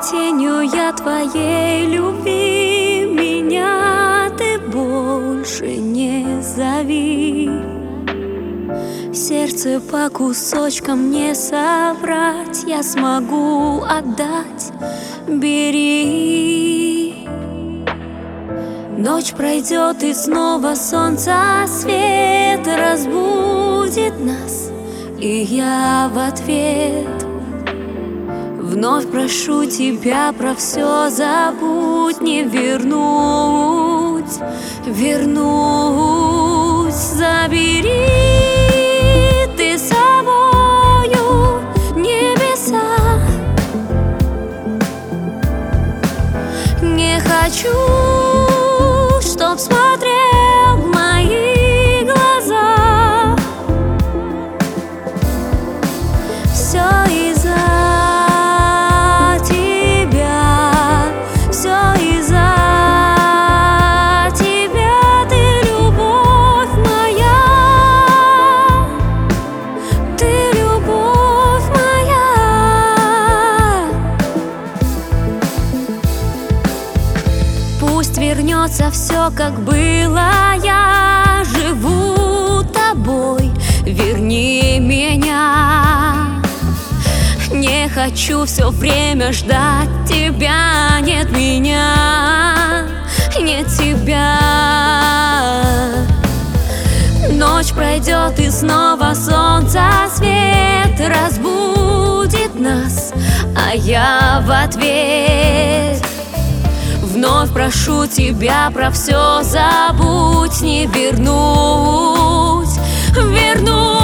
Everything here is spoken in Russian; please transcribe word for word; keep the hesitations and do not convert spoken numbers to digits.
тенью я твоей любви, меня ты больше не зови. Сердце по кусочкам не собрать, я смогу отдать, бери. Ночь пройдет и снова солнце свет разбудит нас, и я в ответ вновь прошу тебя, про все забудь, не вернуть, вернуть, забери ты с собою небеса. Не хочу, чтоб смотрел в мои глаза. Все из-за тебя, все из-за тебя, ты любовь моя, ты любовь моя. Пусть вернется все, как было, я живу тобой, верни меня. Не хочу все время ждать тебя, нет меня, нет тебя. Ночь пройдет и снова солнце свет разбудит нас, а я в ответ вновь прошу тебя, про все забудь, не вернуть, вернуть.